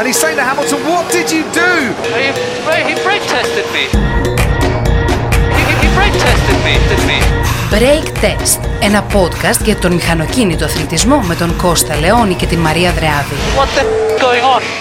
And he's saying to Hamilton, what did you do? He brake tested me. He brake tested me. Brake Test, ένα podcast για τον μηχανοκίνητο αθλητισμό με τον Κώστα Λεόνη και την Μαρία Δρεάδη. What the going on?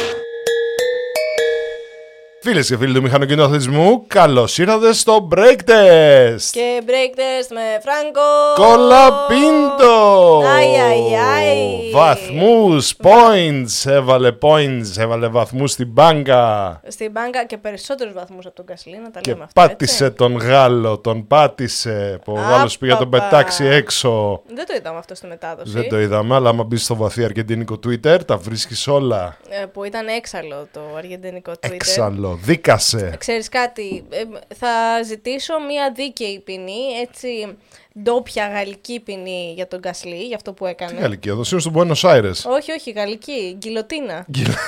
Φίλες και φίλοι του μηχανοκίνητου αθλητισμού, καλώς ήρθατε στο Break Test! Και Break Test με Φράγκο Κολαπίντο! Αι. Βαθμούς, points, έβαλε βαθμούς στην μπάνκα. Στην μπάνκα και περισσότερους βαθμούς από τον Γκασλί, να τα Και λέμε αυτά, πάτησε έτσι. τον Γάλλο, τον πάτησε, που ο Γάλλος πήγε να τον Απαπα. πετάξει έξω. Δεν το είδαμε αυτό στη μετάδοση. Δεν το είδαμε, αλλά άμα μπεις στο βαθύ αργεντίνικο Twitter, τα βρίσκεις όλα. Που ήταν έξαλλο το αργεντινικό Twitter. Έξαλλο, δίκασε. Ξέρεις κάτι, θα ζητήσω μια δίκαιη ποινή, έτσι ντόπια γαλλική ποινή για τον Γκασλί, για αυτό που έκανε. Τι γαλλική, εδώ είναι στο Buenos Aires. Όχι, γαλλική, γκιλοτίνα.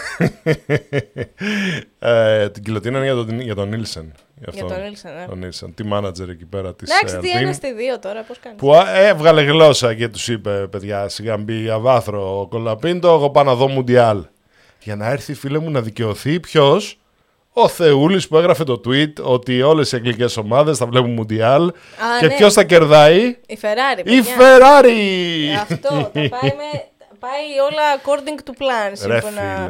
Την κοιλωτίνα είναι για τον Νίλσεν. Για τον Νίλσεν, ναι. Τον Νίλσεν, τη μάνατζερ εκεί πέρα της Εντάξει, τι Alpine, ένα στη δύο τώρα, πώς κάνεις. που έβγαλε γλώσσα και τους είπε, παιδιά, σιγά μπει αβάθρο ο Κολαπίντο, εγώ πάω να δω Μουντιάλ. Για να έρθει, φίλε μου, να δικαιωθεί ποιος? Ο Θεούλης που έγραφε το tweet ότι όλες οι αγγλικές ομάδες θα βλέπουν Μουντιάλ και ναι. ποιος θα κερδάει? Η Ferrari, Η παιδιά. Ferrari! Αυτό, πάει όλα according to plan, σύμφωνα.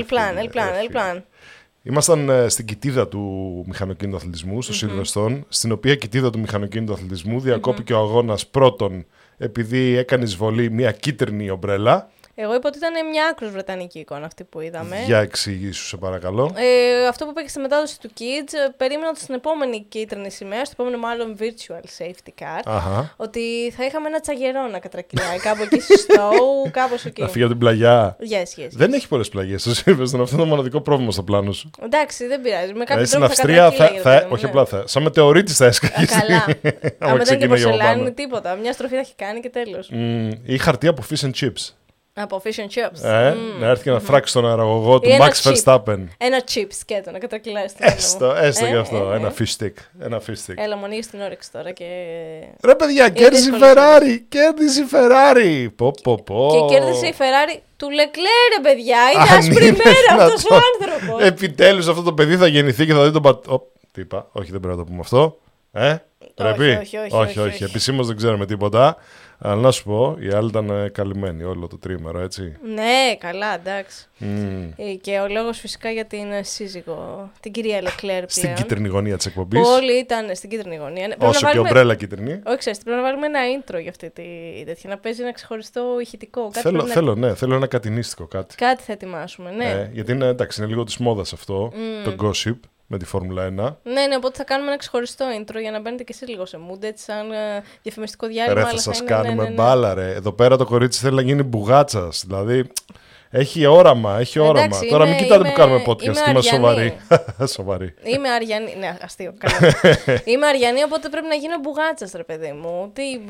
El plan. Ήμασταν στην κοιτίδα του μηχανοκίνητου αθλητισμού, στο Silverstone, στην οποία κοιτίδα του μηχανοκίνητου αθλητισμού διακόπηκε ο αγώνας πρώτον επειδή έκανε εισβολή μια κίτρινη ομπρέλα. Εγώ είπα ότι ήταν μια άκρως βρετανική εικόνα αυτή που είδαμε. Για εξηγήσου, σε παρακαλώ. Αυτό που είπα και στη μετάδοση του Kids, περίμενα ότι στην επόμενη κίτρινη σημαία, στο επόμενο μάλλον virtual safety car, ότι θα είχαμε ένα τσαγερό να κατρακυλάει κάπου εκεί στο Stowe, κάπως εκεί. Να φύγει από την πλαγιά. Yes. Δεν έχει πολλές πλαγιές στο Silverstone, αυτό είναι το μοναδικό πρόβλημα στο πλάνο σου. Εντάξει, δεν πειράζει. Με κάποιο Στην τρόπο Αυστρία όχι ναι. απλά θα. Σαν μετεωρίτης θα έσκαγε. Καλά. Αν δεν είναι πορσελάνη, πάμε. τίποτα. Μια στροφή θα έχει κάνει και τέλος. Ή χαρτί από fish and chips. Από fish and chips. Να έρθει και να φράξει τον αεραγωγό του ένα Max chip. Verstappen. Ένα chip σκέτο να κατρακυλάει στην Έστω και αυτό. Ένα fish stick. Έλα, μονή στην όρεξη τώρα και. Ρε παιδιά, κέρδισε η Ferrari! Κέρδισε η Ferrari! Και κέρδισε η Ferrari του Leclerc, παιδιά! Είναι άσπρη μέρα αυτός ο άνθρωπος! Επιτέλους αυτό το παιδί θα γεννηθεί και θα δει τον τι είπα, όχι, δεν πρέπει να το πούμε αυτό. Πρέπει. Όχι. Επισήμως δεν ξέρουμε τίποτα. Αλλά να σου πω, οι άλλοι ήταν καλυμμένοι όλο το τρίμερο, έτσι. Ναι, καλά, εντάξει. Και ο λόγος φυσικά για την σύζυγο, την κυρία Leclerc. Στην κίτρινη γωνία της εκπομπής. Όλοι ήταν στην κίτρινη γωνία. Όσο και ομπρέλα κίτρινη. Όχι, ξέρεις, πρέπει να βάλουμε ένα intro για αυτή τη τέτοια. Να παίζει ένα ξεχωριστό ηχητικό. Θέλω ένα κατηνίστικο κάτι. Κάτι θα ετοιμάσουμε, ναι. Γιατί είναι λίγο της μόδας αυτό, το gossip. Με τη Φόρμουλα 1. Ναι, οπότε θα κάνουμε ένα ξεχωριστό intro για να μπαίνετε και εσείς λίγο σε mood, έτσι σαν διαφημιστικό διάλειμμα. Ρε, θα σας κάνουμε μπάλα, ρε. Εδώ πέρα το κορίτσι θέλει να γίνει μπουγάτσας. Δηλαδή, έχει όραμα. Εντάξει, τώρα μην κοιτάτε που κάνουμε podcast, είμαστε σοβαροί. Είμαι Αριανή. Ναι, αστείο. Είμαι Αριανή, οπότε πρέπει να γίνω μπουγάτσας, ρε παιδί μου.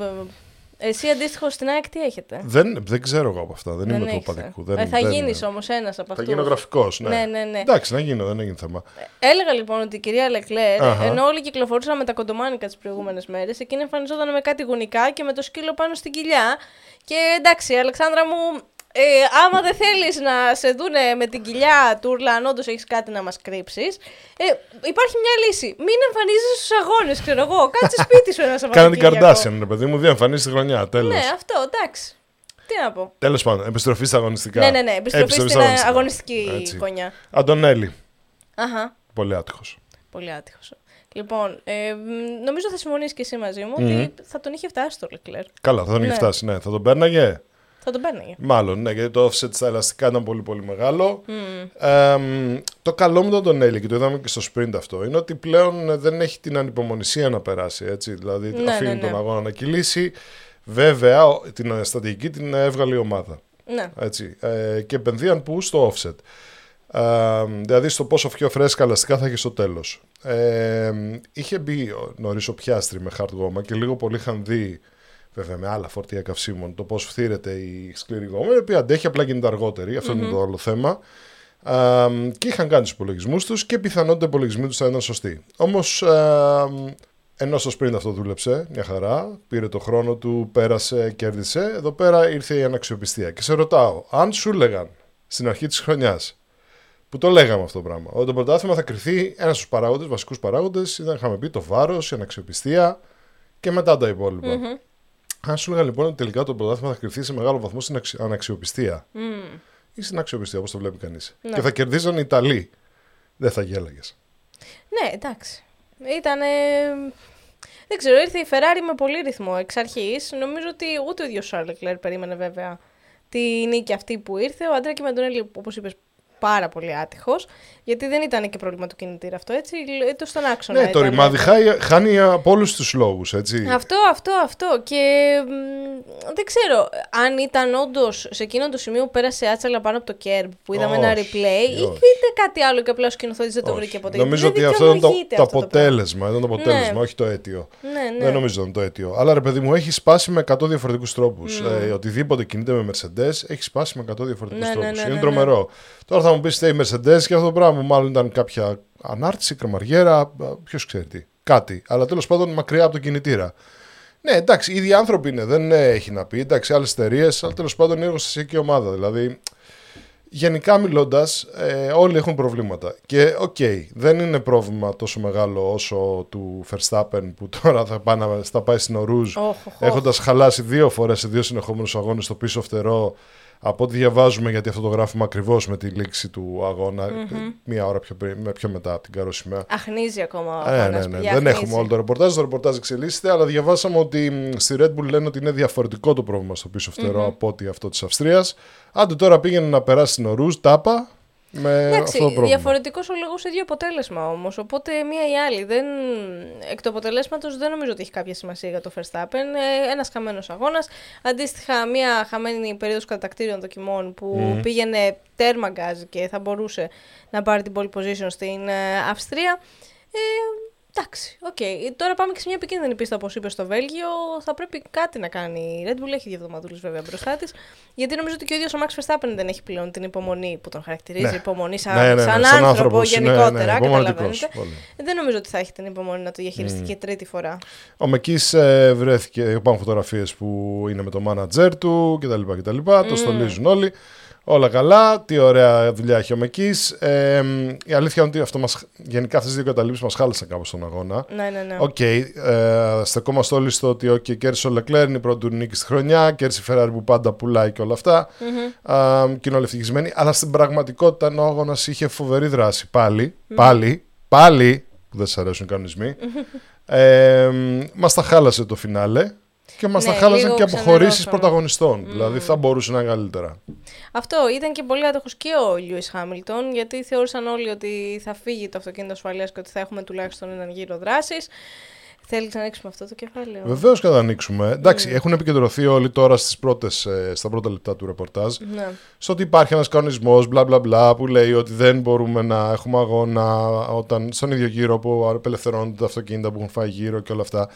Εσύ αντίστοιχο στην ΑΕΚ τι έχετε? Δεν ξέρω εγώ από αυτά. Δεν είμαι του οπαδικού. Θα γίνεις όμως ένας από αυτούς. Θα γίνω γραφικός, ναι. Ναι. Εντάξει, να γίνω, δεν έγινε θέμα. Έλεγα λοιπόν ότι η κυρία Leclerc, ενώ όλοι κυκλοφορούσαν με τα κοντομάνικα τις προηγούμενες μέρες, εκείνη εμφανιζόταν με κάτι γουνικά και με το σκύλο πάνω στην κοιλιά. Και εντάξει, Αλεξάνδρα μου, άμα δεν θέλεις να σε δούνε με την κοιλιά τούρλα, αν όντως έχεις κάτι να μας κρύψεις, υπάρχει μια λύση. Μην εμφανίζεσαι στους αγώνες, ξέρω εγώ. Κάτσε σπίτι σου ένα Σαββατοκύριακο. Κάνε την Καρντάσιαν, ρε παιδί μου, δεν εμφανίζεις τη χρονιά. Τέλος. Ναι, αυτό, εντάξει. Τι να πω. Τέλος πάντων, επιστροφή στα αγωνιστικά. Ναι, επιστροφή στην αγωνιστική γωνιά. Αντωνέλη. Αχα. Πολύ άτυχος. Πολύ άτυχος. Λοιπόν, νομίζω θα συμφωνήσεις και εσύ μαζί μου ότι θα τον είχε φτάσει το Leclerc. Καλά, θα τον είχε φτάσει, ναι. Θα τον πέρναγε. Θα τον παίρναγε. Μάλλον, ναι, γιατί το offset στα ελαστικά ήταν πολύ πολύ μεγάλο. Το καλό με τον Τονέλη, και το είδαμε και στο sprint αυτό, είναι ότι πλέον δεν έχει την ανυπομονησία να περάσει. Έτσι. Δηλαδή αφήνει τον αγώνα να κυλήσει. Βέβαια, την στρατηγική την έβγαλε η ομάδα. Ναι. Έτσι. Και επενδύαν που στο offset. Δηλαδή στο πόσο πιο φρέσκα ελαστικά θα έχει στο τέλος. Είχε μπει νωρίς ο Πιάστρι με hard γόμα και λίγο πολύ είχαν δει, βέβαια με άλλα φορτία καυσίμων, το πώς φθήρεται η σκληρή γόμα, η οποία αντέχει, απλά γίνεται αργότερη. Αυτό είναι το άλλο θέμα. Και είχαν κάνει τους υπολογισμούς τους και πιθανότητα οι υπολογισμοί τους θα ήταν σωστοί. Όμως, ενώ στο sprint αυτό δούλεψε μια χαρά, πήρε το χρόνο του, πέρασε, κέρδισε. Εδώ πέρα ήρθε η αναξιοπιστία. Και σε ρωτάω, αν σου λέγαν στην αρχή της χρονιάς Που το λέγαμε αυτό το πράγμα. Ότι το πρωτάθλημα θα κριθεί ένας στους παράγοντες, βασικούς παράγοντες, ήταν, είχαμε πει, το βάρος, η αναξιοπιστία και μετά τα υπόλοιπα. Αν σου έλεγα λοιπόν ότι τελικά το πρωτάθλημα θα κριθεί σε μεγάλο βαθμό στην αναξιοπιστία ή στην αξιοπιστία, όπως το βλέπει κανείς. Και θα κερδίζαν οι Ιταλοί. Δεν θα γέλαγες. Ναι, εντάξει. Ήτανε. Δεν ξέρω, ήρθε η Ferrari με πολύ ρυθμό εξ αρχής. Νομίζω ότι ούτε ο ίδιος Charles Leclerc περίμενε βέβαια τη νίκη αυτή που ήρθε. Ο Αντρέα Κιμαντονέλη, όπως είπες, πάρα πολύ άτυχος. Γιατί δεν ήταν και πρόβλημα του κινητήρα αυτό, έτσι. Το στον άξονα. Ναι, το ρημάδι χάνει από όλους τους λόγους, έτσι. Αυτό. Και δεν ξέρω αν ήταν όντως σε εκείνο το σημείο που πέρασε άτσαλα πάνω από το κέρμπ που είδαμε ένα replay, ή είτε κάτι άλλο και απλά ο σκηνοθέτης δεν το βρήκε ποτέ. Νομίζω ότι αυτό ήταν το αποτέλεσμα. Ήταν το αποτέλεσμα, όχι το αίτιο. Ναι. Δεν νομίζω ότι ήταν το αίτιο. Αλλά ρε παιδί μου, έχει σπάσει με 100 διαφορετικούς τρόπους. Οτιδήποτε κινείται με Mercedes έχει σπάσει με 100 διαφορετικούς τρόπους. Είναι τρομερό. Τώρα θα μου πει η Mercedes και αυτό το πράγμα μάλλον ήταν κάποια ανάρτηση, κρεμαριέρα, ποιος ξέρει τι. Κάτι. Αλλά τέλος πάντων μακριά από τον κινητήρα. Ναι, εντάξει, οι ίδιοι άνθρωποι είναι, δεν έχει να πει. Εντάξει, άλλες εταιρείες, αλλά τέλος πάντων είναι εργοστασιακή ομάδα. Δηλαδή, γενικά μιλώντας, όλοι έχουν προβλήματα. Και δεν είναι πρόβλημα τόσο μεγάλο όσο του Verstappen που τώρα θα πάει στην Ορούζ έχοντας χαλάσει 2 φορές σε 2 συνεχόμενους αγώνες στο πίσω φτερό. Από ό,τι διαβάζουμε, γιατί αυτό το γράφουμε ακριβώς με τη λήξη του αγώνα, μία ώρα πιο μετά από την καροσημαία. Αχνίζει ακόμα ο αγώνας. Ναι. Δεν έχουμε όλο το ρεπορτάζ. Το ρεπορτάζ εξελίσσεται, αλλά διαβάσαμε ότι στη Red Bull λένε ότι είναι διαφορετικό το πρόβλημα στο πίσω φτερό από ότι αυτό της Αυστρίας. Άντε τώρα πήγαινε να περάσει στην Ορούζ, τάπα. Εντάξει, διαφορετικός ολογός, ίδιο αποτέλεσμα όμως. Οπότε μία ή άλλη. Εκ του αποτελέσματος δεν νομίζω ότι έχει κάποια σημασία για το Verstappen. Ένας χαμένος αγώνας. Αντίστοιχα, μία χαμένη περίοδος κατακτήριων δοκιμών που πήγαινε τέρμα γκάζ και θα μπορούσε να πάρει την pole position στην Αυστρία. Εντάξει, Τώρα πάμε και σε μια επικίνδυνη πίστα, όπως είπε, στο Βέλγιο. Θα πρέπει κάτι να κάνει η Red Bull. Έχει 2 εβδομαδούλες βέβαια μπροστά της. Γιατί νομίζω ότι και ο ίδιος ο Max Verstappen δεν έχει πλέον την υπομονή που τον χαρακτηρίζει. Υπομονή σαν άνθρωπο γενικότερα. Καταλαβαίνετε. Δεν νομίζω ότι θα έχει την υπομονή να το διαχειριστεί και τρίτη φορά. Ο Μεκής βρέθηκε. Υπάρχουν φωτογραφίες που είναι με το manager του κτλ. Το στολίζουν όλοι. Όλα καλά, τι ωραία δουλειά έχει ο Μεκής. Η αλήθεια είναι ότι αυτό γενικά αυτές τις 2 καταλήψεις μας χάλασαν κάπως στον αγώνα. Ναι. Στεκόμαστε όλοι στο ότι κέρδισε ο Leclerc, είναι η πρώτη του νίκη στη χρονιά, κέρδισε η Ferrari που πάντα πουλάει και όλα αυτά. Και είναι όλοι ευτυχισμένοι. Αλλά στην πραγματικότητα ο αγώνας είχε φοβερή δράση. Πάλι, που δεν σας αρέσουν οι κανονισμοί. Μας τα χάλασε το φινάλε. Και μας τα χάλασαν και αποχωρήσεις πρωταγωνιστών. Δηλαδή θα μπορούσε να είναι καλύτερα. Αυτό ήταν και πολύ άτοχος και ο Lewis Hamilton, γιατί θεώρησαν όλοι ότι θα φύγει το αυτοκίνητο ασφαλείας και ότι θα έχουμε τουλάχιστον έναν γύρο δράσης. Θέλεις να ανοίξουμε αυτό το κεφάλαιο? Βεβαίως και θα ανοίξουμε. Εντάξει, έχουν επικεντρωθεί όλοι τώρα στα πρώτα λεπτά του ρεπορτάζ. Ναι. Στο ότι υπάρχει ένας κανονισμός, μπλα μπλα μπλα, που λέει ότι δεν μπορούμε να έχουμε αγώνα όταν στον ίδιο γύρο που απελευθερώνονται τα αυτοκίνητα που έχουν φάει γύρω και όλα αυτά.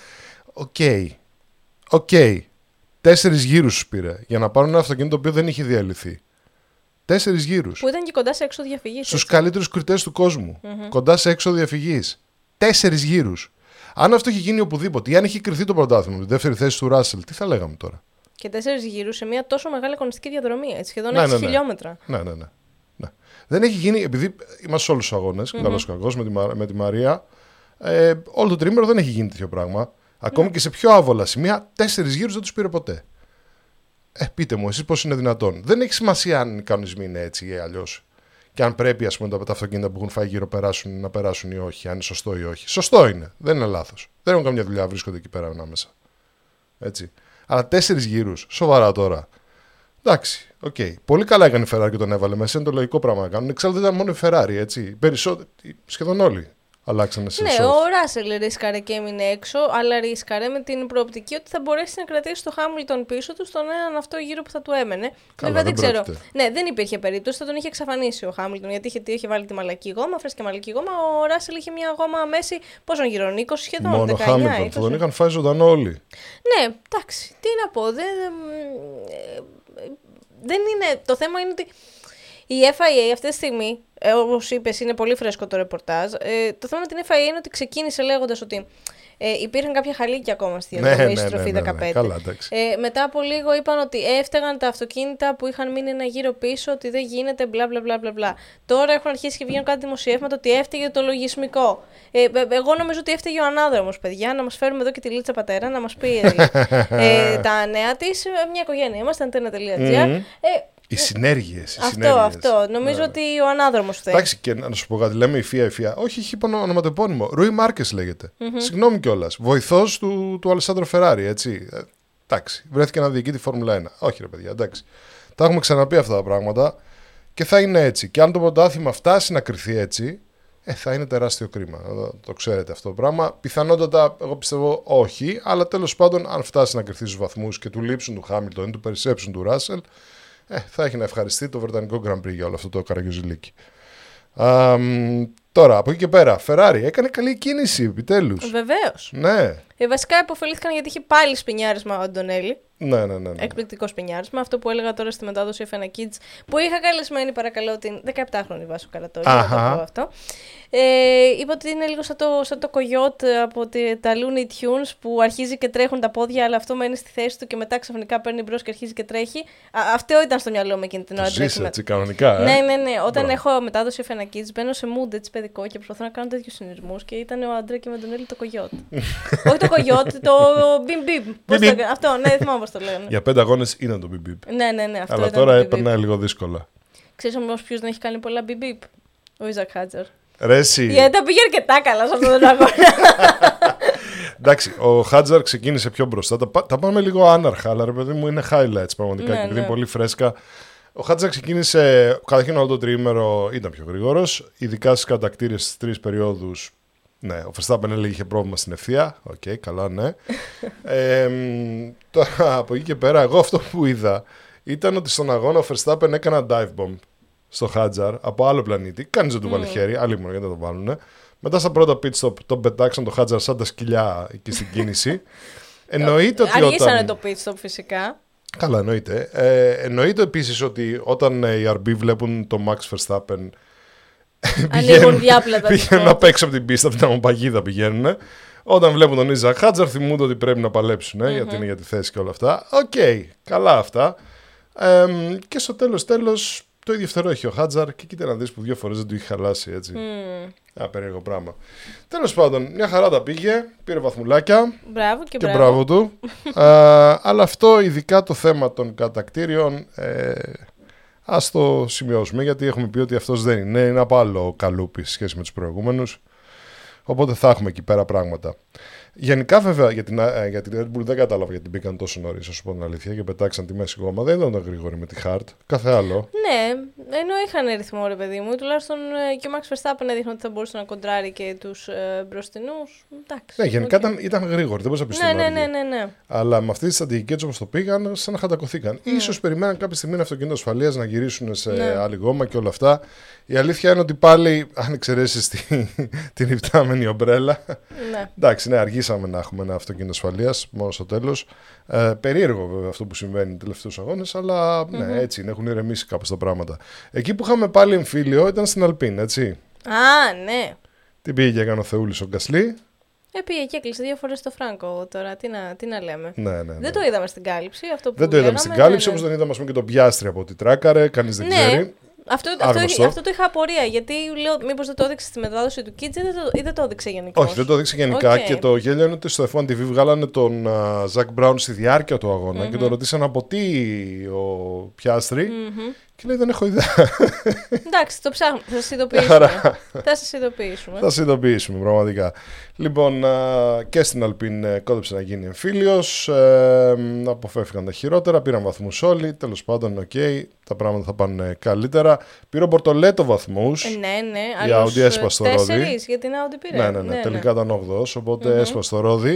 Οκ. 4 γύρους σου πήρε για να πάρουν ένα αυτοκίνητο το οποίο δεν είχε διαλυθεί. 4 γύρους. Που ήταν και κοντά σε έξω διαφυγής. Στους καλύτερους κριτές του κόσμου. Κοντά σε έξω διαφυγής. 4 γύρους. Αν αυτό είχε γίνει οπουδήποτε, ή αν είχε κρυθεί το πρωτάθλημα με τη δεύτερη θέση του Ράσελ, τι θα λέγαμε τώρα? Και 4 γύρους σε μια τόσο μεγάλη αγωνιστική διαδρομή, σχεδόν 6 χιλιόμετρα. Ναι. Δεν έχει γίνει, επειδή είμαστε σε όλους τους αγώνες, καλώς κακώς, με τη Μαρία, όλο το τρίμηνο δεν έχει γίνει τέτοιο πράγμα. Ακόμη και σε πιο άβολα σημεία, 4 γύρους δεν τους πήρε ποτέ. Πείτε μου εσείς πώς είναι δυνατόν. Δεν έχει σημασία αν οι κανονισμοί είναι έτσι ή αλλιώς. Και αν πρέπει, ας πούμε, τα αυτοκίνητα που έχουν φάει γύρω να περάσουν ή όχι, αν είναι σωστό ή όχι. Σωστό είναι, δεν είναι λάθος. Δεν έχουν καμιά δουλειά, βρίσκονται εκεί πέρα ανάμεσα. Έτσι. Αλλά 4 γύρους, σοβαρά τώρα. Εντάξει, πολύ καλά έκανε η Ferrari και τον έβαλε μέσα. Είναι το λογικό πράγμα να κάνουν. Εξάλλου δεν ήταν μόνο η Ferrari, έτσι. Σχεδόν όλοι αλλάξανε σε Ναι, ο Ράσελ ρίσκαρε και έμεινε έξω, αλλά ρίσκαρε με την προοπτική ότι θα μπορέσει να κρατήσει το Χάμιλτον πίσω του στον έναν αυτό γύρο που θα του έμενε. Καλά, δεν ξέρω. Ναι, δεν υπήρχε περίπτωση, θα τον είχε εξαφανίσει ο Χάμιλτον, γιατί είχε βάλει τη μαλακή γόμα, φρέσκια μαλακή γόμα. Ο Ράσελ είχε μια γόμα μέση πόσων γύρων, 20 σχεδόν. Μόνο 19, Χάμιλτον, θα τον είχαν φάει ζωντανό όλοι. Ναι, εντάξει, τι να πω. Δεν είναι. Το θέμα είναι ότι Η FIA αυτή τη στιγμή, όπως είπες, είναι πολύ φρέσκο το ρεπορτάζ. Το θέμα με την FIA είναι ότι ξεκίνησε λέγοντας ότι υπήρχαν κάποια χαλίκια ακόμα στη διαδρομή στροφή 15. Καλά, μετά από λίγο είπαν ότι έφταιγαν τα αυτοκίνητα που είχαν μείνει ένα γύρο πίσω, ότι δεν γίνεται, μπλα μπλα μπλα μπλα. Τώρα έχουν αρχίσει και βγαίνουν κάτι δημοσιεύματα ότι έφταιγε το λογισμικό. Εγώ νομίζω ότι έφταιγε ο ανάδρομος, παιδιά, να μας φέρουμε εδώ και τη Λίτσα Πατέρα, να μας πει τα νέα της. Μια οικογένεια είμαστε, antena.gr. Οι συνέργειες. Αυτό. Νομίζω ότι ο ανάδρομος φταίει. Εντάξει, και να σου πω κάτι, λέμε η FIA. Όχι, έχει ονοματεπώνυμο. Ρούι Μάρκες λέγεται. Συγγνώμη κιόλας. Βοηθός του Αλεσάντρο Φεράρι, έτσι. Εντάξει, βρέθηκε να διοικεί τη Φόρμουλα 1. Όχι, ρε παιδιά, εντάξει. Τα έχουμε ξαναπεί αυτά τα πράγματα και θα είναι έτσι. Και αν το πρωτάθλημα φτάσει να κρυθεί έτσι, θα είναι τεράστιο κρίμα. Το ξέρετε αυτό το πράγμα. Πιθανότατα, εγώ πιστεύω όχι, αλλά τέλος πάντων, αν φτάσει να κρυθεί στους βαθμούς και του λείψουν του Χάμιλτον ή του περισσέψουν του Ράσελ. Θα έχει να ευχαριστεί το Βρετανικό Grand Prix για όλο αυτό το καραγκιουζιλίκι. Τώρα, από εκεί και πέρα, Ferrari έκανε καλή κίνηση επιτέλους. Βεβαίως. Ναι. Βασικά υποφελήθηκαν γιατί είχε πάλι σπινιάρισμα ο Αντωνέλη. Ναι. Εκπληκτικό σπινιάρισμα. Αυτό που έλεγα τώρα στη μετάδοση F1 Kids, που είχα καλεσμένη, παρακαλώ, την 17χρονη Βάσο Καρατόρη. Να το πω αυτό. Είπα ότι είναι λίγο σαν το κογιότ από τα Looney Tunes που αρχίζει και τρέχουν τα πόδια, αλλά αυτό μένει στη θέση του και μετά ξαφνικά παίρνει μπρος και αρχίζει και τρέχει. Αυτό ήταν στο μυαλό μου εκείνη την ώρα. Ζεις έτσι κανονικά. Ναι. Όταν έχω μετάδοση F1 Kids, μπαίνω σε mood έτσι παιδικό και προσπαθώ να κάνω τέτοιους συνειρμούς και ήταν ο Αντρέ και με τον Έλλη το κογιότ. Όχι το κογιότ, το μπιμ. Αυτό, ναι, θυμάμαι πώς το λέγανε. Για 5 αγώνες ήταν το μπιμ. Ναι, αυτό. Αλλά τώρα περνάει λίγο δύσκολα. Ξέρεις όμως ποιος δεν έχει κάνει πολλά μπιμ? Ο Ιζακ Χάτζαρ. Ρέση. Γιατί τα πήγε αρκετά καλά σε αυτόν τον αγώνα. Εντάξει, ο Χάτζαρ ξεκίνησε πιο μπροστά. Τα πάμε λίγο άναρχα, αλλά ρε παιδί μου είναι highlights πραγματικά. Και επειδή είναι πολύ φρέσκα. Ο Χάτζαρ ξεκίνησε, καταρχήν όλο το τριήμερο ήταν πιο γρήγορος, ειδικά στις κατακτήρες στις 3 περιόδους. Ναι, ο Verstappen έλεγε είχε πρόβλημα στην ευθεία. Οκ, καλά, ναι. Τώρα από εκεί και πέρα, εγώ αυτό που είδα ήταν ότι στον αγώνα ο Verstappen έκανε ένα dive bomb στο Χάτζαρ από άλλο πλανήτη. Κανείς δεν του βάλει χέρι, άλλοι μόνο γιατί δεν το βάλουν. Μετά στα πρώτα pit stop τον πετάξαν το Χάτζαρ σαν τα σκυλιά εκεί στην κίνηση. Εννοείται ότι αργήσανε το pit stop φυσικά. Καλά, εννοείται. Εννοείται επίσης ότι όταν οι RB βλέπουν το Max Verstappen ανοίγουν διάπλατα. Πηγαίνουν απ' έξω από την πίστα, από την αμοπαγίδα πηγαίνουν. Όταν βλέπουν τον Ιζακ Χάτζαρ, θυμούνται ότι πρέπει να παλέψουν, γιατί είναι για τη θέση και όλα αυτά. Οκ, καλά αυτά. Και στο τέλος, το ίδιο φτερό έχει ο Χάτζαρ και κοίτα να δεις που 2 φορές δεν του είχε χαλάσει, έτσι. Ένα περίεργο πράγμα. Τέλος πάντων, μια χαρά τα πήγε, πήρε βαθμουλάκια. Μπράβο και μπράβο του. Αλλά αυτό, ειδικά το θέμα των κατακτήριων, ας το σημειώσουμε, γιατί έχουμε πει ότι αυτός δεν είναι από άλλο καλούπι σε σχέση με τους προηγούμενους. Οπότε θα έχουμε εκεί πέρα πράγματα. Γενικά, βέβαια, για την Red Bull δεν κατάλαβα γιατί μπήκαν τόσο νωρίς, να σου πω την αλήθεια, και πετάξαν τη μέση γόμα. Δεν ήταν γρήγοροι με τη Hard. Κάθε άλλο. Ναι, ενώ είχαν ρυθμό, ρε παιδί μου. Τουλάχιστον και ο Max Verstappen έδειχνε ότι θα μπορούσε να κοντράρει και τους μπροστινούς. Ναι, γενικά ήταν γρήγοροι. Δεν μπορούσα να πει ναι. Αλλά με αυτή τη στρατηγική έτσι όπως το πήγαν, σαν να χαντακωθήκαν. Ίσως περιμέναν κάποια στιγμή ένα αυτοκίνητο ασφαλείας να γυρίσουν σε άλλη γόμα και όλα αυτά. Η αλήθεια είναι ότι πάλι, αν εξαιρέσεις την υπτάμενη ομπρέλα. Εντάξει, ναι, αργήσαμε να έχουμε ένα αυτοκίνητο ασφαλείας μόνο στο τέλος. Περίεργο βέβαια αυτό που συμβαίνει τελευταίους αγώνες, αλλά ναι, έτσι είναι, έχουν ηρεμήσει κάπως τα πράγματα. Εκεί που είχαμε πάλι εμφύλιο ήταν στην Αλπίν, έτσι. Ναι. Τι πήγε και έκανε ο Θεούλης ο Γκασλί. Πήγε και έκλεισε 2 φορές το Φράγκο τώρα. Τι να λέμε. Ναι. Δεν το είδαμε στην κάλυψη. Αυτό που δεν το είδαμε στην κάλυψη, όμως δεν είδαμε και τον Πιάστρη από ό,τι τράκαρε. Κανείς δεν ξέρει. Αυτό το είχα απορία. Γιατί λέω, μήπως δεν το έδειξε στη μετάδοση του Kids ή δεν το έδειξε γενικά. Όχι, δεν το έδειξε γενικά. Και το γέλιο είναι ότι στο F1 TV βγάλανε τον Ζακ Μπράουν στη διάρκεια του αγώνα και τον ρωτήσαν από τι ο Πιάστρη. Και λέει δεν έχω ιδέα. Εντάξει, το ψάχνουμε. Θα σας ειδοποιήσουμε. Θα σας ειδοποιήσουμε πραγματικά. Λοιπόν, και στην Αλπίν κόντεψε να γίνει εμφύλιος. Αποφεύγαν τα χειρότερα. Πήραν βαθμούς όλοι. Τέλος πάντων, τα πράγματα θα πάνε καλύτερα. Πήρε ο Μπορτολέτο βαθμούς. Ναι. Η Audi έσπασε το ρόδι. 4 για την Audi πήρε. Ναι. Τελικά ήταν 8ος. Οπότε έσπασε το ρόδι.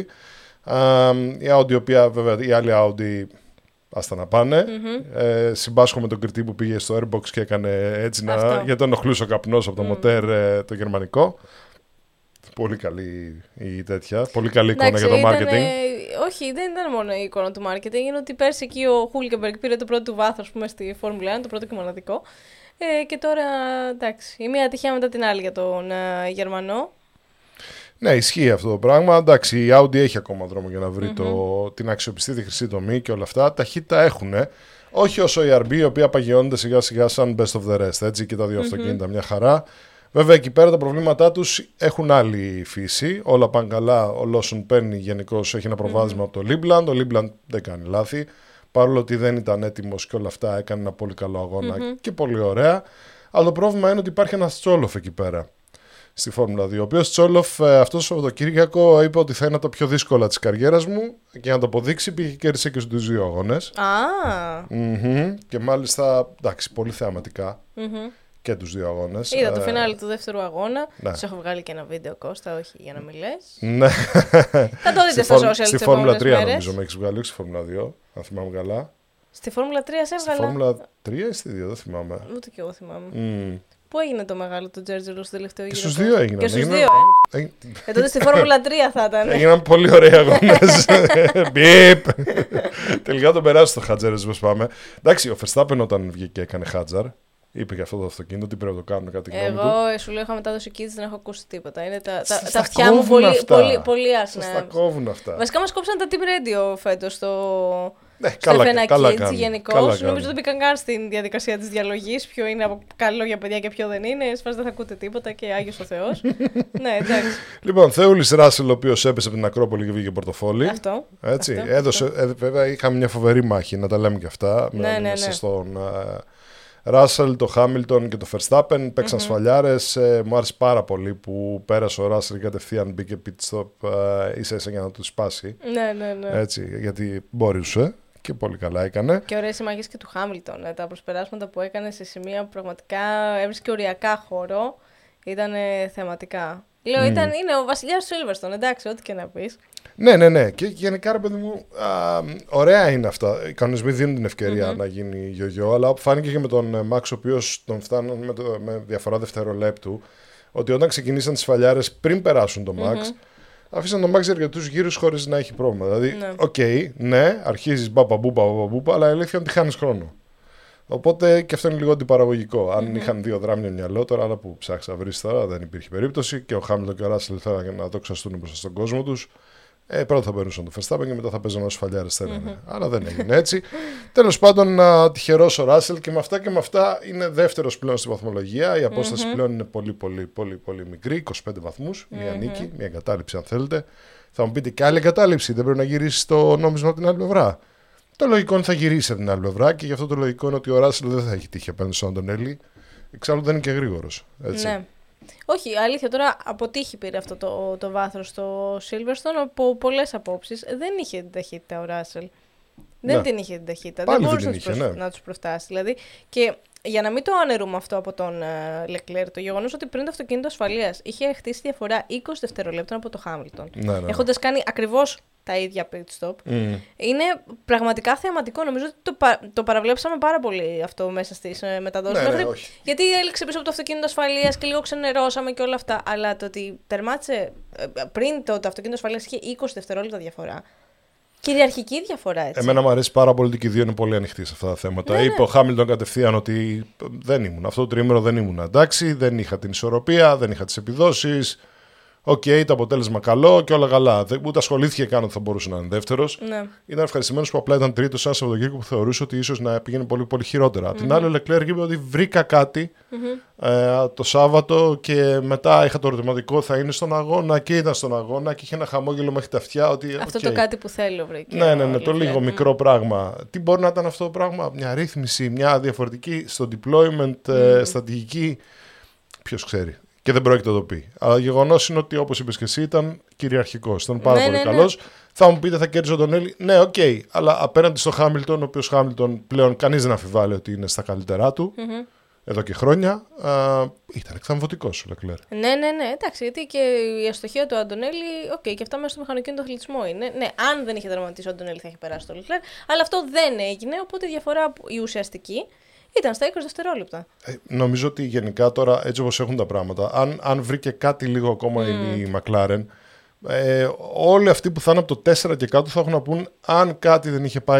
Η Audi, η οποία βέβαια η άλλη Audi. Άστα να πάνε. Συμπάσχω με τον κριτή που πήγε στο Airbox και έκανε έτσι γιατί τον ενοχλούσε ο καπνός από το μοτέρ το γερμανικό. Πολύ καλή η τέτοια. Πολύ καλή εικόνα για το marketing. Όχι, δεν ήταν μόνο η εικόνα του marketing. Είναι ότι πέρσι εκεί ο Χούλκεμπεργκ πήρε το πρώτο του βάθος στη Φόρμουλα 1, το πρώτο και μοναδικό. Και τώρα, εντάξει, η μία ατυχία μετά την άλλη για τον Γερμανό. Ναι, ισχύει αυτό το πράγμα. Εντάξει, η Audi έχει ακόμα δρόμο για να βρει την αξιοπιστή, τη χρυσή τομή και όλα αυτά. Ταχύτητα έχουν. Όχι όσο η RB, η οποία παγιώνεται σιγά σιγά σαν best of the rest. Έτσι, και τα δύο αυτοκίνητα μια χαρά. Βέβαια, εκεί πέρα τα προβλήματά τους έχουν άλλη φύση. Όλα πάνε καλά. Ο Lawson παίρνει γενικώς, έχει ένα προβάδισμα από το Liebland. Ο Liebland δεν κάνει λάθη. Παρόλο ότι δεν ήταν έτοιμος και όλα αυτά, έκανε ένα πολύ καλό αγώνα και πολύ ωραία. Αλλά το πρόβλημα είναι ότι υπάρχει ένας Τσόλοφ εκεί πέρα στη Φόρμουλα 2. Ο οποίος Τσόλοφ αυτό το Σαββατοκύριακο είπε ότι θα είναι το πιο δύσκολα της καριέρας μου. Και για να το αποδείξει, πήγε και κέρδισε και στους δύο αγώνες. Και μάλιστα, εντάξει, πολύ θεαματικά. Και τους δύο αγώνες. Είδα το φινάλι του δεύτερου αγώνα. Ναι. Σου έχω βγάλει και ένα βίντεο, Κώστα, όχι για να μην λες. Ναι. Θα το δείτε στα social στη Φόρμουλα 3 νομίζω με έχεις βγάλει, όχι στη Φόρμουλα 2, αν θυμάμαι καλά. Στη Φόρμουλα 3 σε έβγαλα. Στη Φόρμουλα 3 ή στη 2, δεν θυμάμαι. Ούτε και εγώ θυμάμαι. Πού έγινε το μεγάλο το Τζέρτζελο στο τελευταίο γύρο? Και στους δύο έγιναν. Και στους δύο, τότε στη Φόρμουλα 3 θα ήταν. Έγιναν πολύ ωραίοι αγώνες. Μπιπ. Τελικά τον περάσει το Χάτζαρ, όπως πάμε. Εντάξει, ο Verstappen όταν βγήκε και έκανε Χάτζαρ, είπε για αυτό το αυτοκίνητο ότι πρέπει να το κάνουν κάτι γνώμη του. Εγώ σου λέω, είχα μετάδοση Kids, δεν έχω ακούσει τίποτα. Είναι τα αυτιά μου πολύ άσχημα. Σας τα κόβουν αυτά. Βασικά μας κόψαν τα Team Radio φέτος στο καλά Kids γενικώς. Νομίζω δεν μπήκαν καν στην διαδικασία της διαλογής. Ποιο είναι καλό για παιδιά και ποιο δεν είναι. Εσφάς δεν θα ακούτε τίποτα και Άγιος ο Θεός. Ναι, εντάξει. Λοιπόν, Θεούλης Ράσελ, ο οποίος έπεσε από την Ακρόπολη και βγήκε πορτοφόλι. Αυτό. Έτσι. Έδωσε, βέβαια είχαμε μια φοβερή μάχη, να τα λέμε και αυτά. Μέσα στον Ράσελ, το Χάμιλτον και το Verstappen παίξαν σφαλιάρες. Μου άρεσε πάρα πολύ που πέρασε ο Ράσελ κατευθείαν, μπήκε pit stop ίσα-ίσα για να του σπάσει. Ναι. Έτσι, γιατί μπορούσε και πολύ καλά έκανε. Και ωραίες οι μάχες και του Χάμιλτον. Τα προσπεράσματα που έκανε σε σημεία που πραγματικά έβρισκε οριακά χώρο. Ήταν θεματικά. Λέω, είναι ο βασιλιάς του Silverstone, εντάξει, ό,τι και να πεις. Ναι. Και γενικά, ρε παιδί μου, ωραία είναι αυτά. Οι κανονισμοί δίνουν την ευκαιρία να γίνει γιογιό, αλλά φάνηκε και με τον Max, ο οποίος τον φτάνουν με διαφορά δευτερολέπτου, ότι όταν ξεκινήσαν τις φαλιάρες πριν περάσουν τον Max, αφήσαν τον Max για αρκετούς γύρους χωρίς να έχει πρόβλημα. Δηλαδή, ναι, αρχίζεις μπαπαμπούπα, αλλά η αλήθεια είναι ότι χάνεις χρόνο. Οπότε και αυτό είναι λίγο αντιπαραγωγικό. Αν είχαν δύο δράμια μυαλό, τώρα άλλα που ψάξα να βρεις τώρα, δεν υπήρχε περίπτωση. Και ο Χάμιλτον και ο Ράσελ θέλανε να το ξαστούν μπροστά στον κόσμο τους. Πρώτα θα περνούσαν το Verstappen και μετά θα παίζανε όσους φαλιάρες θέλανε. Αλλά δεν έγινε έτσι. Τέλος πάντων, τυχερός ο Ράσελ και με αυτά είναι δεύτερος πλέον στη βαθμολογία. Η απόσταση πλέον είναι πολύ μικρή, 25 βαθμούς. Μία νίκη, μία εγκατάλειψη αν θέλετε. Θα μου πείτε και άλλη εγκατάλειψη, δεν πρέπει να γυρίσει το νόμισμα από την άλλη πλευρά. Το λογικό είναι θα γυρίσει από την άλλη πλευρά και γι' αυτό το λογικό είναι ότι ο Ράσελ δεν θα έχει τύχει απέναντι στον Αντωνέλη. Εξάλλου δεν είναι και γρήγορος. Ναι. Όχι, αλήθεια, τώρα από τύχη πήρε αυτό το βάθος στο Silverstone από πολλές απόψεις. Δεν είχε την ταχύτητα ο Ράσελ. Δεν την είχε την ταχύτητα. Πάλι δεν μπορούσε να τους προφτάσει. Δηλαδή. Και για να μην το αναιρούμε αυτό από τον Leclerc, το γεγονός ότι πριν το αυτοκίνητο ασφαλείας είχε χτίσει διαφορά 20 δευτερολέπτων από το Hamilton. Ναι. Έχοντας κάνει ακριβώς τα ίδια pit stop. Είναι πραγματικά θεαματικό. Νομίζω ότι το παραβλέψαμε πάρα πολύ αυτό μέσα στις μεταδόσεις. Γιατί έληξε πίσω από το αυτοκίνητο ασφαλείας και λίγο ξενερώσαμε και όλα αυτά. Αλλά το ότι τερμάτισε πριν το αυτοκίνητο ασφαλείας είχε 20 δευτερόλεπτα διαφορά. Κυριαρχική διαφορά, έτσι. Εμένα μου αρέσει πάρα πολύ ότι και οι δύο είναι πολύ ανοιχτοί σε αυτά τα θέματα. Είπε ο Χάμιλτον κατευθείαν ότι δεν ήμουν. Αυτό το τριήμερο δεν ήμουν. Εντάξει, δεν είχα την ισορροπία, δεν είχα τις επιδόσεις. Το αποτέλεσμα καλό και όλα καλά. Ούτε ασχολήθηκε καν ότι θα μπορούσε να είναι δεύτερος. Ναι. Ήταν ευχαριστημένος που απλά ήταν τρίτος, σαν Σαββατοκύριακο που θεωρούσε ότι ίσως να πήγαινε πολύ, πολύ χειρότερα. Απ' την άλλη, ο Leclerc είπε ότι βρήκα κάτι το Σάββατο και μετά είχα το ερωτηματικό, θα είναι στον αγώνα και ήταν στον αγώνα και είχε ένα χαμόγελο μέχρι τα αυτιά. Ότι, αυτό το κάτι που θέλω βρήκε. Ναι, το λίγο μικρό πράγμα. Τι μπορεί να ήταν αυτό το πράγμα, μια ρύθμιση, μια διαφορετική στο deployment, στρατηγική. Ποιος ξέρει. Και δεν πρόκειται να το πει. Αλλά γεγονός είναι ότι, όπως είπες και εσύ, ήταν κυριαρχικός. Ήταν πάρα πολύ καλός. Θα μου πείτε, θα κέρδισε τον Έλλη. Ναι, αλλά απέναντι στο Χάμιλτον, ο οποίος Χάμιλτον πλέον κανείς δεν αμφιβάλλει ότι είναι στα καλύτερά του εδώ και χρόνια, ήταν εκθαμβωτικός ο Λεκλέρ. Ναι, εντάξει, γιατί και η αστοχία του Αντωνέλη, και αυτά μέσα στο μηχανοκίνητο αθλητισμό είναι. Ναι, αν δεν είχε δραματίσει ο Αντωνέλη θα είχε περάσει το Λεκλέρ, αλλά αυτό δεν έγινε, οπότε η διαφορά η ουσιαστική ήταν στα 20 δευτερόλεπτα. Νομίζω ότι γενικά τώρα, έτσι όπως έχουν τα πράγματα, αν βρήκε κάτι λίγο ακόμα η McLaren, όλοι αυτοί που θα είναι από το 4 και κάτω θα έχουν να πούν αν κάτι δεν είχε πάει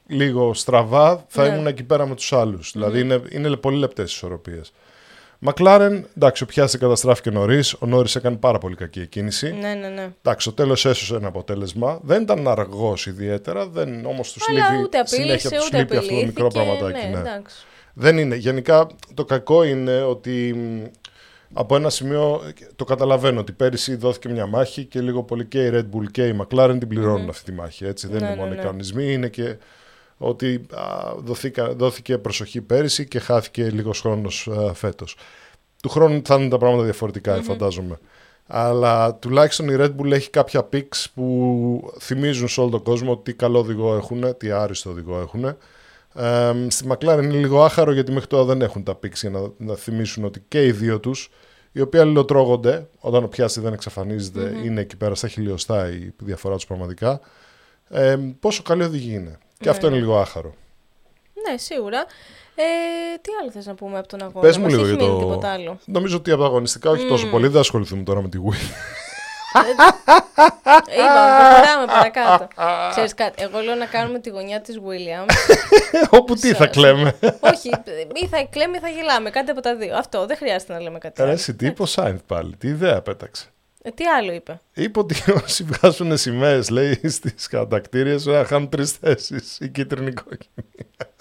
λίγο στραβά, θα ήμουν εκεί πέρα με τους άλλους. Δηλαδή είναι πολύ λεπτές ισορροπίες. Μακλάρεν, εντάξει, ο Πιάστρι καταστράφηκε νωρίς. Ο Νόρις έκανε πάρα πολύ κακή εκκίνηση. Ναι. Εντάξει, στο τέλος έσωσε ένα αποτέλεσμα. Δεν ήταν αργός ιδιαίτερα, όμως του λείπει συνέχεια του λείπει αυτό το μικρό πραγματάκι. Ναι. Δεν είναι. Γενικά το κακό είναι ότι από ένα σημείο το καταλαβαίνω ότι πέρυσι δόθηκε μια μάχη και λίγο πολύ και η Red Bull και η McLaren την πληρώνουν αυτή τη μάχη. Έτσι. Δεν είναι μόνο οι κανονισμοί, είναι και ότι δόθηκε προσοχή πέρυσι και χάθηκε λίγος χρόνος φέτος. Του χρόνου θα είναι τα πράγματα διαφορετικά, φαντάζομαι. Αλλά τουλάχιστον η Red Bull έχει κάποια picks που θυμίζουν σε όλο τον κόσμο τι καλό οδηγό έχουν, τι άριστο οδηγό έχουν. Στη McLaren είναι λίγο άχαρο γιατί μέχρι τώρα δεν έχουν τα picks για να θυμίσουν ότι και οι δύο τους, οι οποίοι αλληλοτρώγονται, όταν ο Πιάστρι δεν εξαφανίζεται, είναι εκεί πέρα στα χιλιοστά η διαφορά τους πραγματικά. Πόσο καλή οδηγή είναι. Και αυτό είναι λίγο άχαρο. Ναι, σίγουρα. Τι άλλο θες να πούμε από τον αγώνα? Πες μου λίγο για τίποτα άλλο. Νομίζω ότι από τα αγωνιστικά όχι τόσο πολύ. Δεν ασχοληθούμε τώρα με τη Wii. Είπαμε, προχωράμε παρακάτω. Ξέρεις κάτι, εγώ λέω να κάνουμε τη γωνιά της Williams. Όπου τι θα κλαίμε. Όχι, ή θα κλαίμε ή θα γελάμε, κάτι από τα δύο. Αυτό, δεν χρειάζεται να λέμε κάτι άλλο. Εσύ τι είπε ο Σάινθ πάλι, τι ιδέα πέταξε. Τι άλλο είπε? Είπε ότι όσοι βγάζουν σημαίες, λέει, στις κατακτήριες να χάνουν 3 θέσεις, η κίτρινη κόκκινη.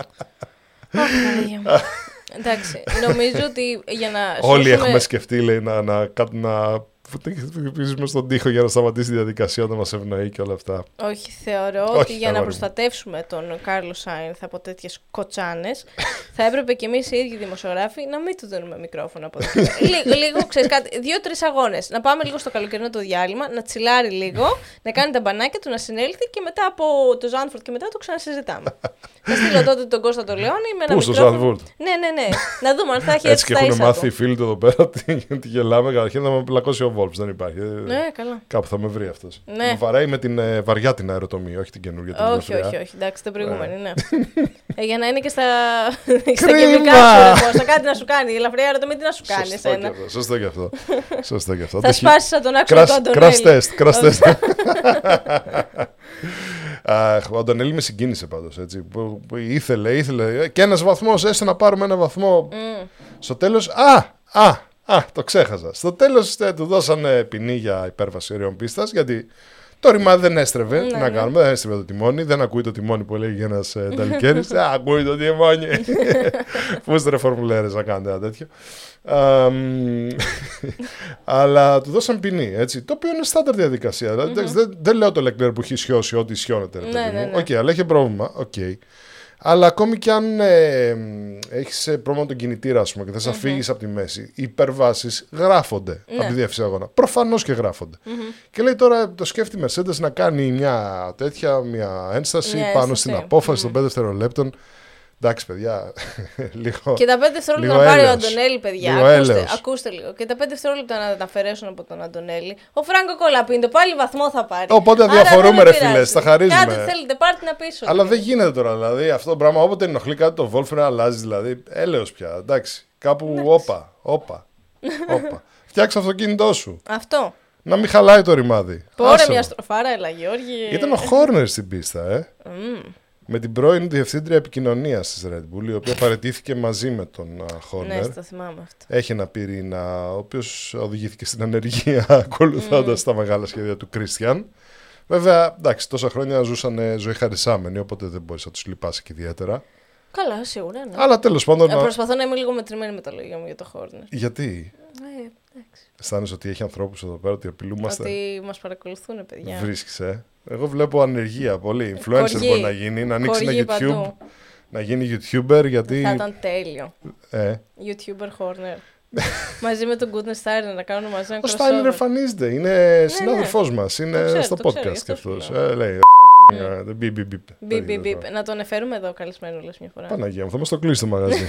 Εντάξει, νομίζω ότι για να όλοι έχουμε σκεφτεί, λέει, να χτυπήσουμε στον τοίχο για να σταματήσει η διαδικασία όταν μας ευνοεί και όλα αυτά. Όχι, θεωρώ ότι για να προστατεύσουμε τον Κάρλο Σάινθ από τέτοιες κοτσάνες, θα έπρεπε και εμείς οι ίδιοι δημοσιογράφοι να μην του δίνουμε μικρόφωνο από εδώ. Λίγο, ξέρεις κάτι, 2-3 αγώνες. Να πάμε λίγο στο καλοκαιρινό το διάλειμμα, να τσιλάρει λίγο, να κάνει τα μπανάκια του, να συνέλθει και μετά από το Ζάντφορντ και μετά το ξανασυζητάμε. Θα στείλω τότε τον Κώστα τον Λεόνι με ένα μικρόφωνο. Πού, στο Ζάντφορντ? Ναι. Να δούμε αν θα έχει έτσι και έχουν μάθει οι φίλοι του εδώ πέρα τι γελάμε. Καταρχήν θα με πλακώσει ο Wolves, δεν υπάρχει. Ναι, καλά. Κάπου θα με βρει αυτός. Ναι. Μου βαράει με την βαριά την αεροτομία, όχι την καινούργια την ελευθερία. Όχι, εντάξει, την προηγούμενη, ναι. Για να είναι και στα κεμικά σου, κάτι να σου κάνει. Η ελαφριά αεροτομή τι να σου κάνει εσένα. Σωστό και αυτό. Θα σπάσεις σαν τον άξονα του Αντωνέλη. Crash test. Ο Αντωνέλη με συγκίνησε πάντως, έτσι. Ήθελε και ένας βαθμός, έστω να πάρουμε ένα βαθμό. Στο τέλος, το ξέχασα. Στο τέλος του δώσανε ποινή για υπέρβαση ορίων πίστας, γιατί το ρημάδι δεν έστρεβε. Τι να κάνουμε, δεν έστρεβε το τιμόνι. Δεν ακούει το τιμόνι που έλεγε ένας Νταλικέρης. Ακούει το τιμόνι. Φούστρε φορμουλέρες να κάνετε ένα τέτοιο. Αλλά του δώσαν ποινή, έτσι. Το οποίο είναι στάνταρ διαδικασία. Δεν λέω το Leclerc που έχει σιώσει ό,τι σιώνεται. Οκ, αλλά είχε πρόβλημα. Αλλά ακόμη κι αν έχεις πρόβλημα τον κινητήρα, ας πούμε, και θες να φύγεις από τη μέση, οι υπερβάσεις γράφονται από τη διεύθυνση αγώνα. Προφανώς και γράφονται. Και λέει τώρα το σκέφτει η Mercedes να κάνει μια ένσταση πάνω στην απόφαση των 5 δευτερολέπτων. Εντάξει, παιδιά, λίγο. Και τα 5 δευτερόλεπτα να πάρει ο Αντωνέλη, παιδιά. Ακούστε λίγο. Και τα 5 δευτερόλεπτα να τα αφαιρέσουν από τον Αντωνέλη. Ο Φράγκο Κολαπίντο πάλι βαθμό θα πάρει. Οπότε διαφορούμε, ρε φίλε, τα χαρίζουμε. Κάτι θέλετε, πάρτε να πίσω. Αλλά δεν γίνεται τώρα, δηλαδή αυτό το πράγμα. Όποτε ενοχλεί κάτι το Wolf να αλλάζει, δηλαδή. Έλεος πια. Εντάξει. Κάπου όπα. Φτιάξε αυτοκίνητό σου. Αυτό. Να μην χαλάει το ρημάδι. Πόρε μια στροφάρα, έλα Γιώργη. Ήταν ο Χόρνερ στην πίστα, με την πρώην διευθύντρια επικοινωνίας της Red Bull, η οποία παραιτήθηκε μαζί με τον Χόρνερ. Ναι, το θυμάμαι αυτό. Έχει ένα πυρήνα, ο οποίος οδηγήθηκε στην ανεργία ακολουθώντας τα μεγάλα σχέδια του Κρίστιαν. Βέβαια, εντάξει, τόσα χρόνια ζούσαν ζωή χαρισάμενοι, οπότε δεν μπορείς να τους λυπάσαι και ιδιαίτερα. Καλά, σίγουρα, ναι. Αλλά τέλος πάντων. Προσπαθώ να είμαι λίγο μετρημένη με τα λόγια μου για το Χόρνερ. Γιατί? Αισθάνεσαι ότι έχει ανθρώπους εδώ πέρα, ότι απειλούμαστε? Ότι μας παρακολουθούν, παιδιά. Βρίσκεις, Εγώ βλέπω ανεργία πολύ. Influencer μπορεί να γίνει, να ανοίξει ένα YouTube. Παντού. Να γίνει YouTuber, γιατί. Θα ήταν τέλειο. YouTuber Horner. Μαζί με τον Goodness Steiner να κάνουμε μαζί ένα crossover. Ο Steiner εμφανίζεται. Είναι συνάδελφός μας. Είναι στο podcast και αυτός. Λέει. Μπιπ. Να τον εφέρουμε εδώ καλεσμένο, λες μια φορά. Παναγία μου, θα μας το κλείσει το μαγαζί.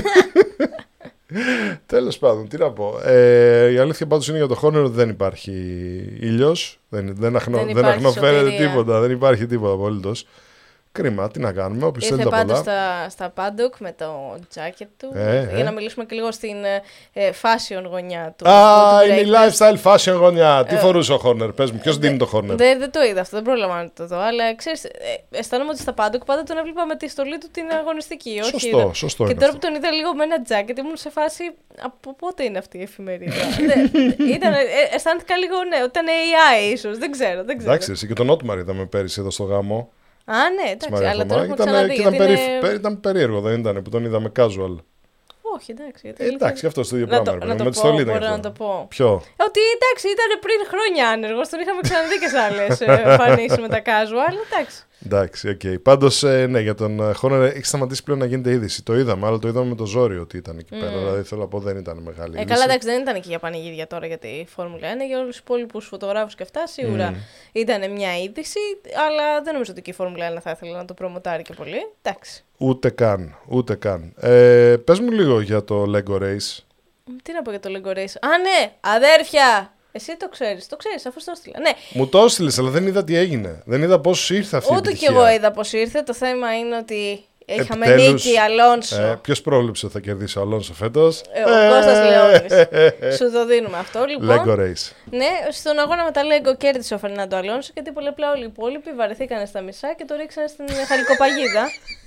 Τέλος πάντων, τι να πω. Η αλήθεια πάντως είναι για το Horner ότι δεν υπάρχει ήλιος. Δεν αχνοφαίνεται τίποτα. Δεν υπάρχει τίποτα απολύτως. Κρίμα, τι να κάνουμε. Όποιος θέλει Ήρθε τα πάντως πολλά. στα Paddock με το jacket του. Για να μιλήσουμε και λίγο στην fashion γωνιά του. Είναι η lifestyle fashion γωνιά. Τι φορούσε ο Horner, πες μου, ποιος δίνει το Horner. Δεν το είδα αυτό, δεν πρόλαβα να το δω. Αλλά ξέρεις, αισθάνομαι ότι στα Paddock πάντα τον έβλεπα με τη στολή του την αγωνιστική. Σωστό. Και τώρα που τον είδα λίγο με ένα jacket, ήμουν σε φάση. Από πότε είναι αυτή η εφημερίδα. Αισθάνθηκα λίγο ήταν AI ίσως. Δεν ξέρω. Εντάξει, εσύ και τον Ότμαρ είδαμε πέρυσι εδώ στο γάμο. Α, ναι, εντάξει, αλλά τώρα έχουμε ξαναδεί. Ήταν περίεργο, δεν ήταν που τον είδαμε casual. Όχι, εντάξει. Εντάξει, αυτό το ίδιο πράγμα. Με τη στολή ήταν. Μπορώ να το πω. Ποιο? Ότι εντάξει, ήταν πριν χρόνια άνεργος, τον είχαμε ξαναδεί και σε άλλες εμφανίσεις με τα casual, εντάξει. Εντάξει, οκ. Πάντως, ναι, για τον Horner έχει σταματήσει πλέον να γίνεται είδηση. Το είδαμε, αλλά το είδαμε με το ζόρι ότι ήταν εκεί πέρα. Δηλαδή, θέλω να πω, δεν ήταν μεγάλη είδηση. Καλά, εντάξει, δεν ήταν εκεί για πανηγύρια τώρα για τη Φόρμουλα 1. Για όλους τους υπόλοιπους φωτογράφους και αυτά, σίγουρα ήταν μια είδηση, αλλά δεν νομίζω ότι και η Φόρμουλα 1 θα ήθελε να το προμοτάρει και πολύ. Εντάξει. Ούτε καν. Πες μου λίγο για το Lego Race. Τι να πω για το Lego Race. Α, ναι, αδέρφια! Εσύ το ξέρεις, αφού το έστειλα. Ναι. Μου το έστειλες, αλλά δεν είδα τι έγινε. Δεν είδα πώς ήρθε αυτή η επιτυχία. Ούτε κι εγώ είδα πώς ήρθε. Το θέμα είναι ότι είχαμε νίκη Αλόνσο. Ποιος πρόβλεψε ότι θα κερδίσει ο Αλόνσο φέτος? Ο Κώστας Λεώνης. Σου το δίνουμε αυτό, λοιπόν. Lego Race. Ναι, στον αγώνα με τα Lego κέρδισε ο Φερνάντο Αλόνσο, γιατί πολλαπλά όλοι οι υπόλοιποι βαρεθήκανε στα μισά και το ρίξανε στην χαλικοπαγίδα.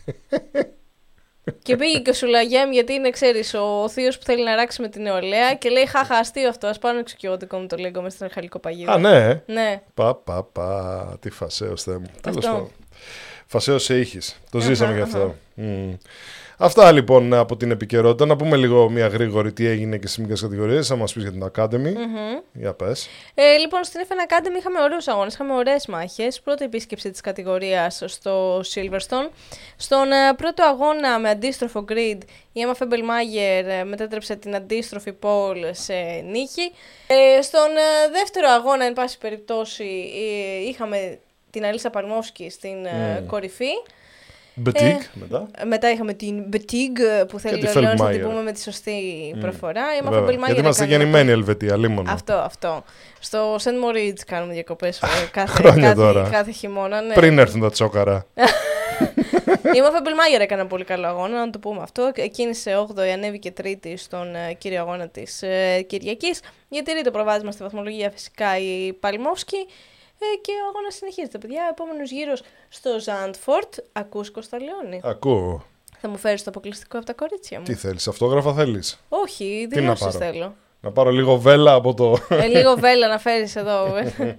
Και πήγε και ο Σουλαγέμ, γιατί είναι, ξέρεις, ο θείος που θέλει να ράξει με την νεολαία και λέει χαχα, αστείο αυτό. Ας πάω να εξοικειώτικο με το Lego μες στην χαλικοπαγίδα. Α, ναι. Ναι. Τι φασαίος, Θεέ μου. Τέλος πάντων. Φασαίος σε ήχης. Το ζήσαμε γι' αυτό. Αυτά λοιπόν από την επικαιρότητα. Να πούμε λίγο μια γρήγορη τι έγινε και στις μικρές κατηγορίες. Θα μας πεις για την Academy. Για πες. Λοιπόν, στην F1 Academy είχαμε ωραίους αγώνες, είχαμε ωραίες μάχες. Πρώτη επίσκεψη της κατηγορίας στο Silverstone. Στον πρώτο αγώνα με αντίστροφο grid, η Emma Febbelmayer μετέτρεψε την αντίστροφη pole σε νίκη. Στον δεύτερο αγώνα, εν πάση περιπτώσει, είχαμε την Αλίσσα Παλμόφσκι στην κορυφή. Μπετίγκ μετά. Μετά είχαμε την Μπετίγκ που θέλει ο Λεώνης να την πούμε με τη σωστή προφορά. Γιατί είμαστε γεννημένοι Ελβετία, λίμωνο. Αυτό. Στο Σεντ Μορίτς κάνουμε διακοπές κάθε χειμώνα. Ναι. Πριν έρθουν τα τσόκαρα. Η Emma Febbelmayer έκανε πολύ καλό αγώνα, να το πούμε αυτό. Κίνησε 8η, ανέβηκε 3η στον κύριο αγώνα της Κυριακής. Διατηρεί το προβάδισμα στη βαθμολογία φυσικά η Παλμόφσκι. Και ο αγώνας συνεχίζεται, παιδιά. Επόμενος γύρος στο Ζάντφορτ. Ακούς, Κώστα Λεώνη? Ακούω. Θα μου φέρεις το αποκλειστικό από τα κορίτσια μου? Τι θέλεις, αυτόγραφα θέλεις? Όχι, δηλώσεις θέλω. Να πάρω λίγο βέλα από το... Λίγο βέλα να φέρεις εδώ.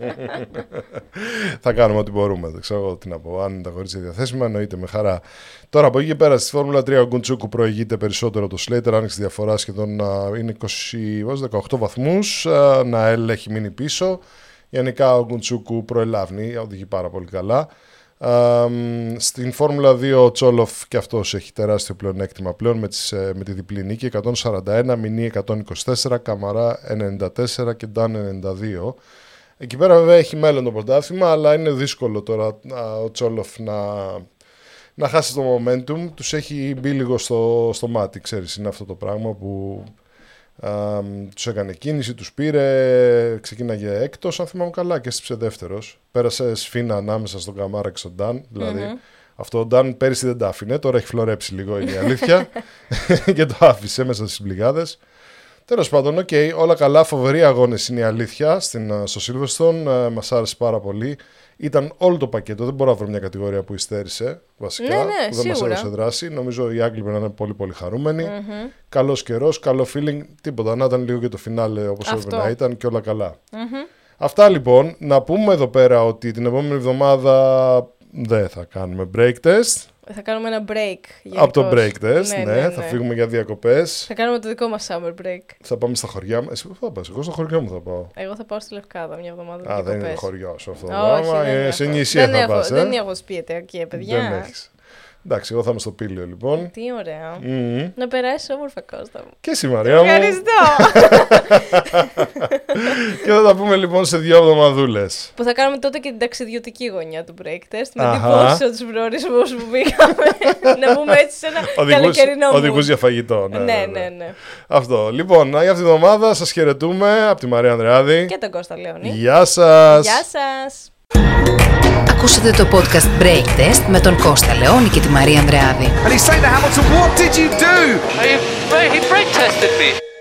Θα κάνουμε ό,τι μπορούμε. Δεν ξέρω τι να πω. Αν είναι τα κορίτσια διαθέσιμα, εννοείται με χαρά. Τώρα από εκεί και πέρα στη Φόρμουλα 3 ο Γκουντσούκου προηγείται περισσότερο το Slater. Άνοιξε τη διαφορά σχεδόν είναι 18 βαθμούς. Να έχει μείνει πίσω. Γενικά ο Γκουντσούκου προελάβνει, οδηγεί πάρα πολύ καλά. Στην Φόρμουλα 2 ο Τσόλοφ και αυτός έχει τεράστιο πλεονέκτημα πλέον με τη διπλή νίκη. 141, Μινί 124, Καμαρά 94 και Ντάν 92. Εκεί πέρα βέβαια έχει μέλλον το πρωτάθλημα, αλλά είναι δύσκολο τώρα ο Τσόλοφ να χάσει το momentum. Τους έχει μπει λίγο στο μάτι, ξέρεις, είναι αυτό το πράγμα που... τους έκανε κίνηση, τους πήρε, ξεκίναγε έκτος, αν θυμάμαι καλά, και έστυψε δεύτερος. Πέρασε σφίνα ανάμεσα στον Καμάρα και στον Νταν. Δηλαδή, αυτό ο Νταν πέρυσι δεν τα άφηνε, τώρα έχει φλωρέψει λίγο, είναι η αλήθεια. Και το άφησε μέσα στις μπλιγάδες. Τέλος πάντων, όλα καλά, φοβεροί αγώνες είναι η αλήθεια στο Silverstone. Μας άρεσε πάρα πολύ. Ήταν όλο το πακέτο. Δεν μπορώ να βρω μια κατηγορία που υστέρησε βασικά. Ναι, που δεν μας έδωσε δράση. Νομίζω οι Άγγλοι πρέπει να είναι πολύ πολύ χαρούμενοι. Καλός καιρός, καλό feeling. Τίποτα. Να ήταν λίγο και το φινάλε όπως έπρεπε να ήταν και όλα καλά. Αυτά λοιπόν. Να πούμε εδώ πέρα ότι την επόμενη εβδομάδα δεν θα κάνουμε break test. Θα κάνουμε ένα break. Από το break test, ναι. Θα φύγουμε για διακοπές. Θα κάνουμε το δικό μας summer break. Θα πάμε στα χωριά μας. Εσύ πού θα πας? Εγώ στο χωριό μου θα πάω. Εγώ θα πάω στη Λευκάδα μια εβδομάδα. Α, δεν είναι χωριό σου αυτό. Όχι, σε νησιά θα πας. Δεν έχω σπίτι εκεί, παιδιά. Δεν έχεις. Εντάξει, εγώ θα είμαι στο Πήλιο λοιπόν. Τι ωραία. Να περάσεις όμορφα, Κώστα μου. Και εσύ, Μαρία μου. Ευχαριστώ. Και θα τα πούμε λοιπόν σε 2 εβδομαδούλες. Που θα κάνουμε τότε και την ταξιδιωτική γωνιά του break test. Με εντυπώσεις τους προορισμούς που πήγαμε. Να πούμε έτσι σε ένα καλοκαιρινό μου. Οδηγούς για φαγητό. Ναι. Αυτό. Λοιπόν, για αυτή την εβδομάδα σας χαιρετούμε από τη Μαρία Ανδρεάδη και τον Κώστα Λεώνη. Γεια σας. Γεια σας. Ακούσατε το podcast Break Test με τον Κώστα Λεόνη και τη Μαρία Ανδρεάδη. And he's saying to Hamilton, what did you do? He brake tested me.